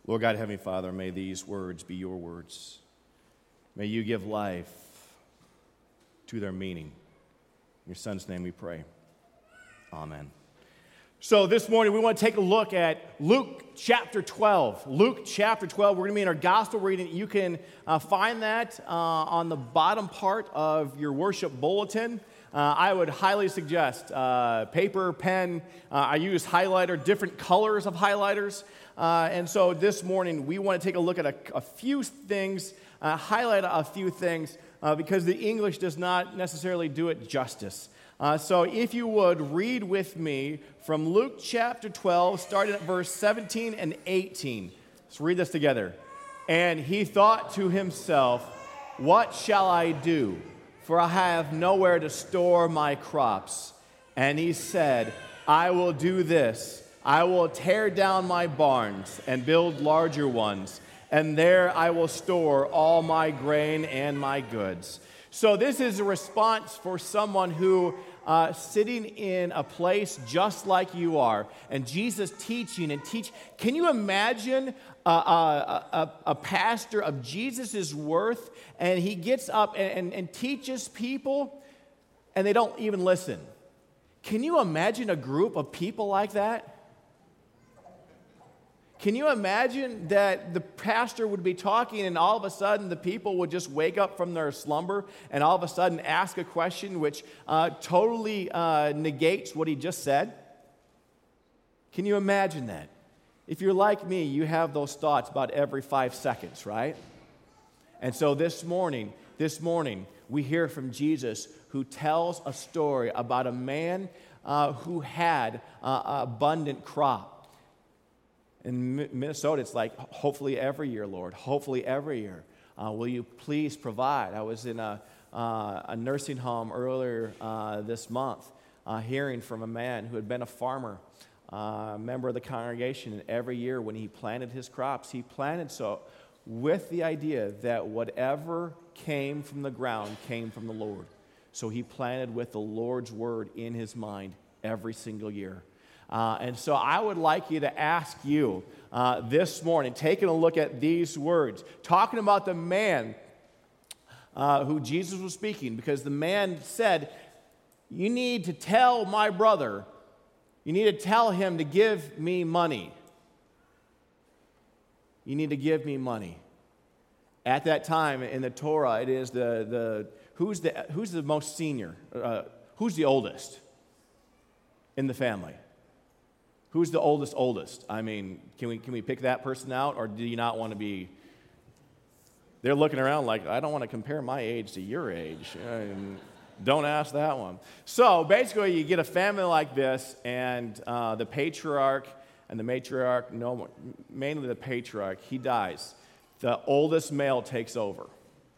Lord God, Heavenly Father, may these words be your words. May you give life to their meaning. In your Son's name we pray. Amen. So this morning we want to take a look at Luke chapter 12. Luke chapter 12, we're going to be in our gospel reading. You can find that on the bottom part of your worship bulletin. I would highly suggest paper, pen. I use highlighter, different colors of highlighters. And so this morning we want to take a look at a few things, highlight a few things, because the English does not necessarily do it justice. So if you would read with me from Luke chapter 12, starting at verse 17 and 18. Let's read this together. And he thought to himself, "What shall I do? For I have nowhere to store my crops." And he said, "I will do this. I will tear down my barns and build larger ones, and there I will store all my grain and my goods." So this is a response for someone who sitting in a place just like you are, and Jesus teaching and teach. Can you imagine a pastor of Jesus' worth, and he gets up and teaches people, and they don't even listen? Can you imagine a group of people like that? Can you imagine that the pastor would be talking and all of a sudden the people would just wake up from their slumber and all of a sudden ask a question which totally negates what he just said? Can you imagine that? If you're like me, you have those thoughts about every 5 seconds, right? And so this morning, we hear from Jesus, who tells a story about a man who had an abundant crop. In Minnesota, it's like, hopefully every year, Lord, hopefully every year. Will you please provide? I was in a nursing home earlier this month, hearing from a man who had been a farmer, a member of the congregation, and every year when he planted his crops, he planted so with the idea that whatever came from the ground came from the Lord. So he planted with the Lord's word in his mind every single year. And so I would like you to ask you this morning, taking a look at these words, talking about the man who Jesus was speaking, because the man said, "You need to tell my brother, you need to tell him to give me money. You need to give me money." At that time in the Torah, it is who's the most senior? Who's the oldest in the family? Who's the oldest? I mean, can we pick that person out, or do you not want to be? They're looking around like, I don't want to compare my age to your age. Don't ask that one. So basically, you get a family like this, and the patriarch and the matriarch, no, mainly the patriarch, he dies. The oldest male takes over.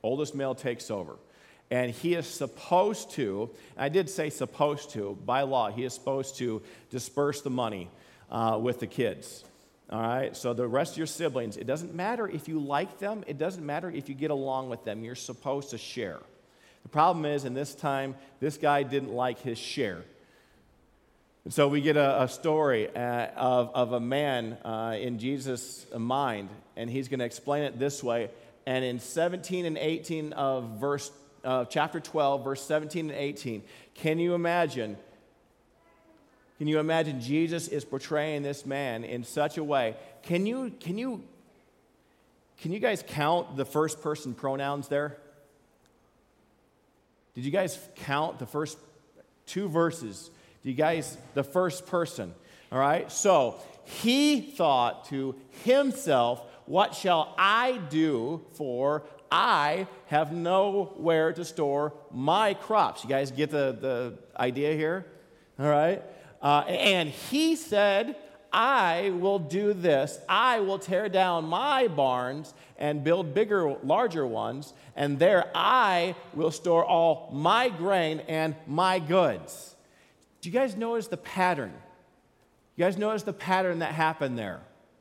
And he is supposed to, I did say supposed to, by law, he is supposed to disperse the money with the kids. All right? So the rest of your siblings, it doesn't matter if you like them. It doesn't matter if you get along with them. You're supposed to share. The problem is, in this time, this guy didn't like his share. And so we get a story of a man in Jesus' mind, and he's going to explain it this way. And in 17 and 18 of chapter 12, verse 17 and 18, can you imagine Jesus is portraying this man in such a way? Can you guys count the first person pronouns there? Did you guys count the first 2 verses? The first person, all right? So he thought to himself, "What shall I do, for I have nowhere to store my crops?" You guys get the idea here? All right? And he said, "I will do this. I will tear down my barns and build larger ones, and there I will store all my grain and my goods." Do you guys notice the pattern? You guys notice the pattern that happened there?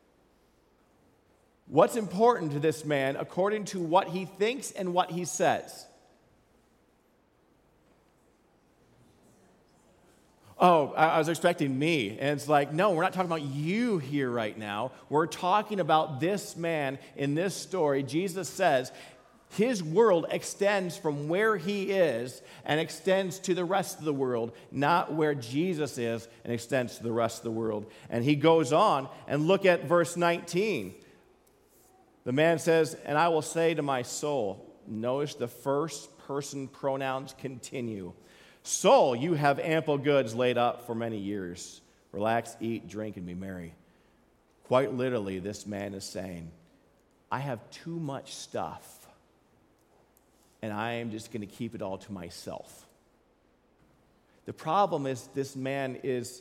What's important to this man according to what he thinks and what he says? Oh, I was expecting me. And it's like, no, we're not talking about you here right now. We're talking about this man in this story. Jesus says his world extends from where he is and extends to the rest of the world, not where Jesus is and extends to the rest of the world. And he goes on, and look at verse 19. The man says, and I will say to my soul, notice the first person pronouns continue. Soul, you have ample goods laid up for many years. Relax, eat, drink, and be merry. Quite literally, this man is saying, I have too much stuff, and I am just going to keep it all to myself. The problem is this man this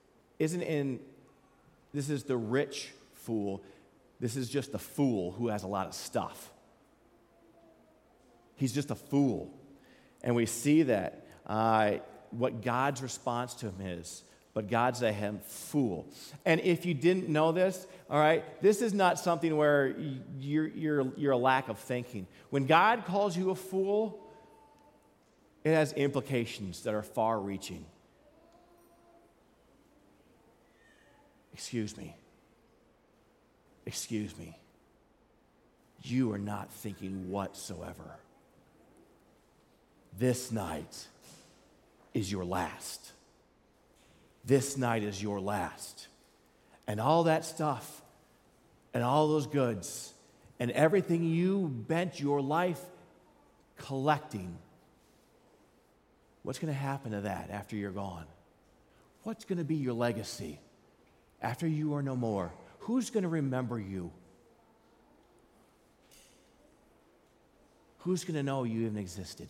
is the rich fool. This is just the fool who has a lot of stuff. He's just a fool. And we see that. What God's response to him is, but God said him, fool. And if you didn't know this, all right, this is not something where you're a lack of thinking. When God calls you a fool, it has implications that are far-reaching. Excuse me. You are not thinking whatsoever. This night is your last. This night is your last. And all that stuff and all those goods and everything you bent your life collecting, what's going to happen to that after you're gone? What's going to be your legacy after you are no more? Who's going to remember you? Who's going to know you even existed?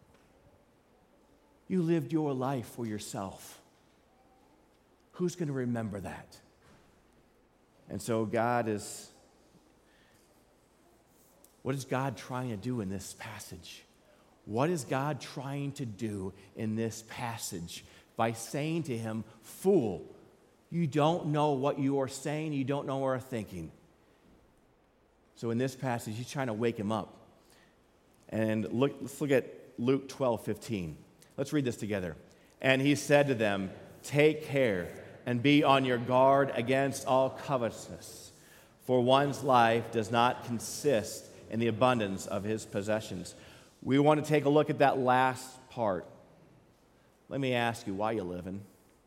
You lived your life for yourself. Who's going to remember that? And so what is God trying to do in this passage? What is God trying to do in this passage by saying to him, fool, you don't know what you are saying, you don't know what you're thinking. So in this passage, he's trying to wake him up. And let's look at Luke 12:15. Let's read this together. And he said to them, take care and be on your guard against all covetousness, for one's life does not consist in the abundance of his possessions. We want to take a look at that last part. Let me ask you, why are you living?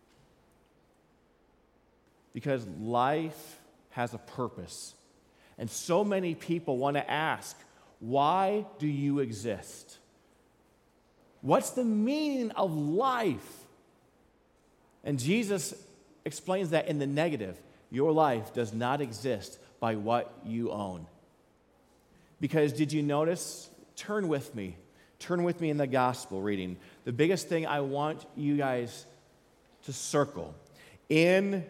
Because life has a purpose. And so many people want to ask, why do you exist? What's the meaning of life? And Jesus explains that in the negative. Your life does not exist by what you own. Because did you notice? Turn with me in the gospel reading. The biggest thing I want you guys to circle in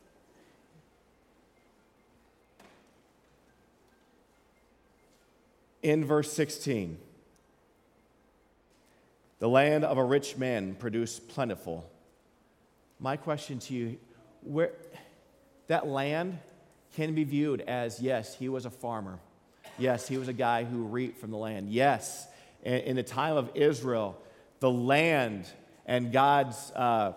verse 16. The land of a rich man produced plentiful. My question to you, where that land can be viewed as, yes, he was a farmer. Yes, he was a guy who reaped from the land. Yes, in the time of Israel, the land and God's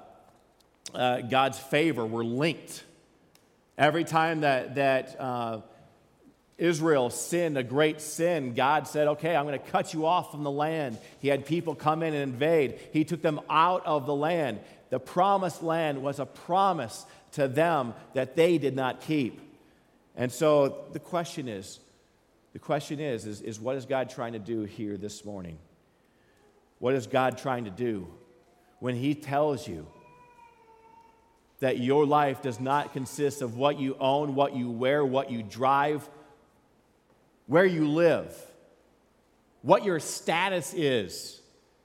favor were linked. Every time that Israel sinned a great sin, God said, okay, I'm going to cut you off from the land. He had people come in and invade. He took them out of the land. The promised land was a promise to them that they did not keep. And so the question is what is God trying to do here this morning? What is God trying to do when he tells you that your life does not consist of what you own, what you wear, what you drive, where you live, what your status is?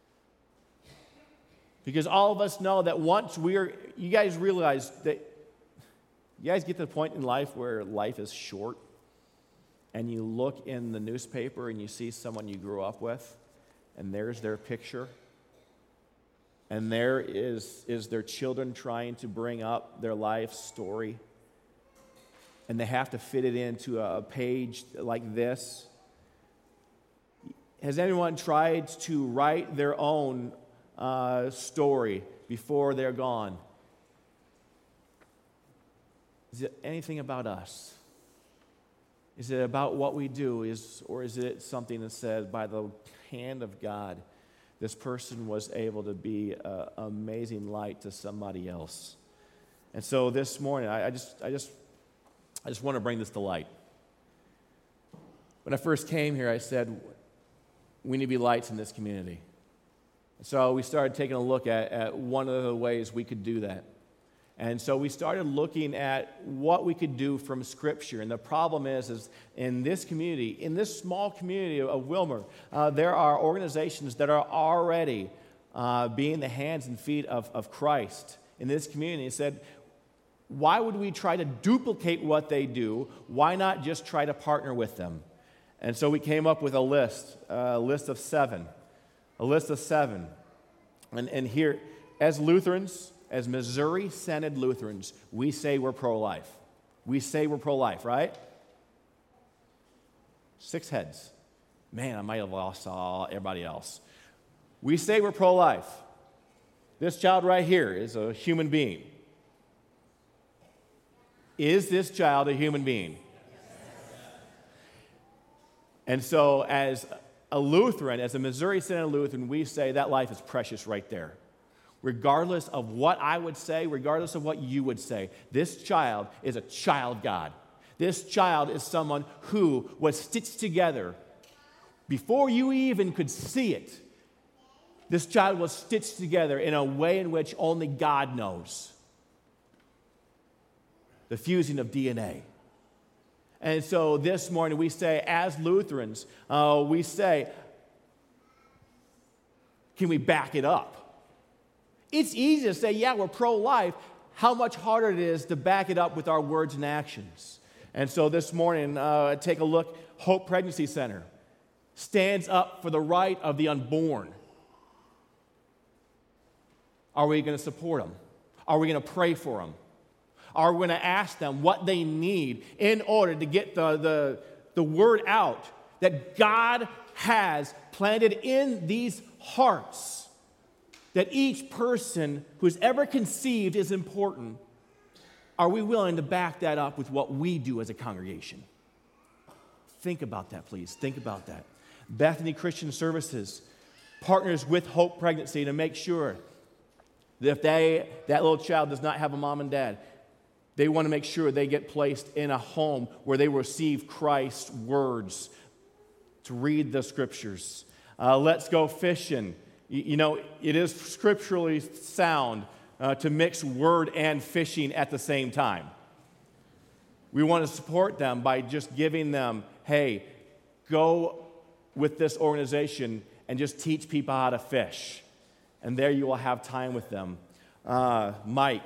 Because all of us know that once you guys realize that, you guys get to the point in life where life is short, and you look in the newspaper and you see someone you grew up with, and there's their picture, and there is their children trying to bring up their life story, and they have to fit it into a page like this. Has anyone tried to write their own story before they're gone, is it anything about us? Is it about what we do? Or is it something that says, by the hand of God, this person was able to be an amazing light to somebody else? And so this morning, I just want to bring this to light. When I first came here, I said, we need to be lights in this community. And so we started taking a look at one of the ways we could do that. And so we started looking at what we could do from Scripture. And the problem is in this community, in this small community of Willmar, there are organizations that are already being the hands and feet of Christ in this community. It said, why would we try to duplicate what they do? Why not just try to partner with them? And so we came up with a list of seven. And here, as Lutherans, as Missouri Synod Lutherans, we say we're pro-life. We say we're pro-life, right? 6 heads. Man, I might have lost everybody else. We say we're pro-life. This child right here is a human being. Is this child a human being? And so as a Lutheran, as a Missouri Synod Lutheran, we say that life is precious right there. Regardless of what I would say, regardless of what you would say, this child is a child of God. This child is someone who was stitched together before you even could see it. This child was stitched together in a way in which only God knows. The fusing of DNA. And so this morning we say, as Lutherans, we say, can we back it up? It's easy to say, yeah, we're pro-life. How much harder it is to back it up with our words and actions. And so this morning, take a look. Hope Pregnancy Center stands up for the right of the unborn. Are we going to support them? Are we going to pray for them? Are we going to ask them what they need in order to get the word out that God has planted in these hearts? That each person who's ever conceived is important. Are we willing to back that up with what we do as a congregation? Think about that, please. Think about that. Bethany Christian Services partners with Hope Pregnancy to make sure that if that little child does not have a mom and dad, they want to make sure they get placed in a home where they receive Christ's words to read the Scriptures. Let's Go Fishing. You know, it is scripturally sound to mix word and fishing at the same time. We want to support them by just giving them, hey, go with this organization and just teach people how to fish. And there you will have time with them. Mike,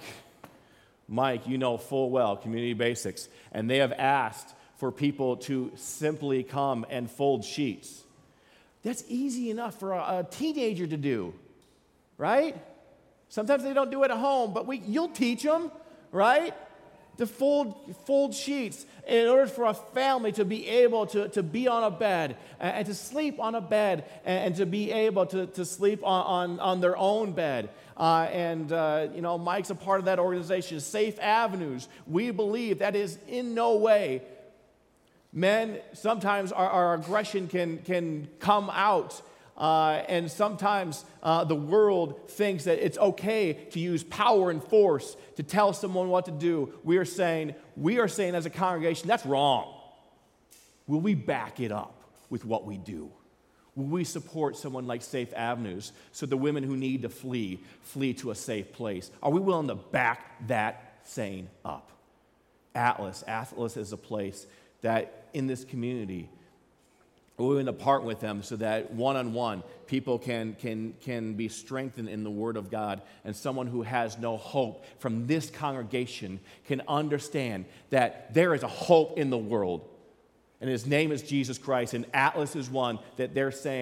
you know full well, Community Basics. And they have asked for people to simply come and fold sheets. That's easy enough for a teenager to do, right? Sometimes they don't do it at home, but you'll teach them, right? To fold sheets in order for a family to be able to be on a bed and to sleep on a bed and to be able to sleep on their own bed. Mike's a part of that organization, Safe Avenues. We believe that is in no way. Men, sometimes our aggression can come out, and sometimes the world thinks that it's okay to use power and force to tell someone what to do. We are saying as a congregation, that's wrong. Will we back it up with what we do? Will we support someone like Safe Avenues so the women who need to flee to a safe place? Are we willing to back that saying up? Atlas is a place that in this community, we're going to partner with them so that one-on-one people can be strengthened in the Word of God, and someone who has no hope from this congregation can understand that there is a hope in the world, and His name is Jesus Christ, and Atlas is one that they're saying,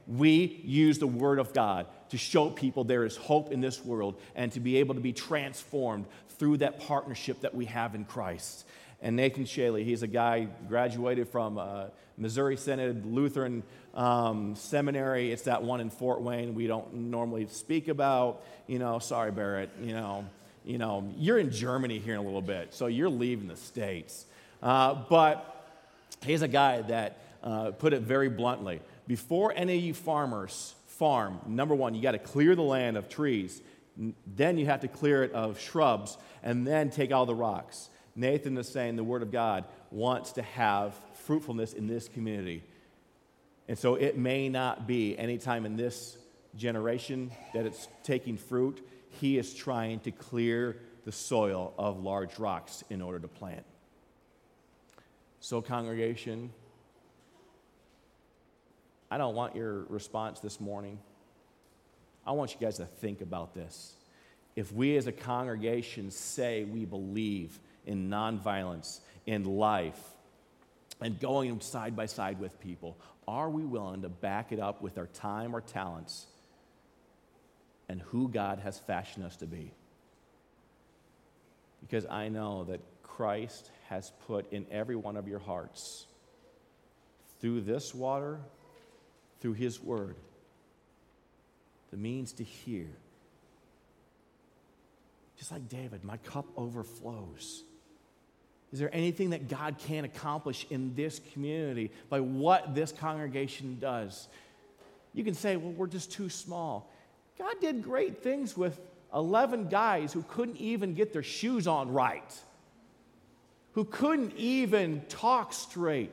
we use the Word of God to show people there is hope in this world and to be able to be transformed through that partnership that we have in Christ. And Nathan Shaley, he's a guy graduated from Missouri Synod Lutheran Seminary. It's that one in Fort Wayne we don't normally speak about. Sorry, Barrett, you're in Germany here in a little bit, so you're leaving the States. But he's a guy that put it very bluntly. Before any of you farmers farm, number one, you got to clear the land of trees. Then you have to clear it of shrubs, and then take all the rocks. Nathan is saying the Word of God wants to have fruitfulness in this community. And so it may not be any time in this generation that it's taking fruit. He is trying to clear the soil of large rocks in order to plant. So, congregation, I don't want your response this morning. I want you guys to think about this. If we as a congregation say we believe in nonviolence, in life, and going side by side with people, are we willing to back it up with our time, our talents, and who God has fashioned us to be? Because I know that Christ has put in every one of your hearts, through this water, through His Word, the means to hear. Just like David, my cup overflows. Is there anything that God can accomplish in this community by what this congregation does? You can say, well, we're just too small. God did great things with 11 guys who couldn't even get their shoes on right, who couldn't even talk straight.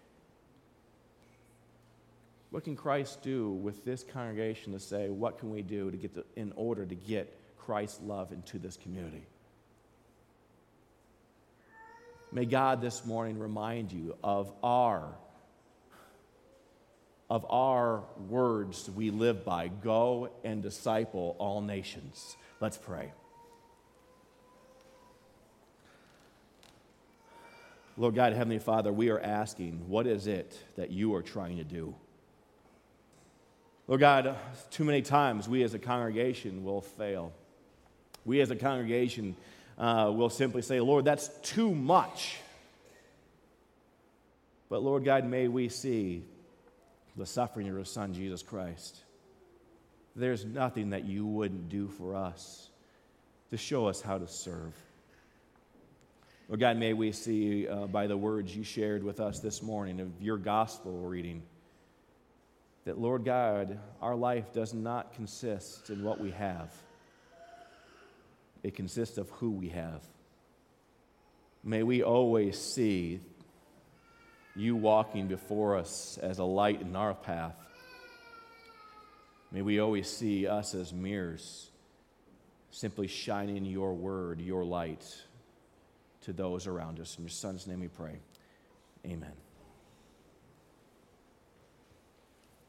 What can Christ do with this congregation to say, what can we do in order to get Christ's love into this community? May God this morning remind you of our words we live by. Go and disciple all nations. Let's pray. Lord God, Heavenly Father, we are asking, what is it that you are trying to do? Lord God, too many times we as a congregation will fail. We as a congregation will simply say, Lord, that's too much. But Lord God, may we see the suffering of your Son, Jesus Christ. There's nothing that you wouldn't do for us to show us how to serve. Lord God, may we see by the words you shared with us this morning of your gospel reading that, Lord God, our life does not consist in what we have. It consists of who we have. May we always see you walking before us as a light in our path. May we always see us as mirrors, simply shining your word, your light to those around us. In your Son's name we pray. Amen.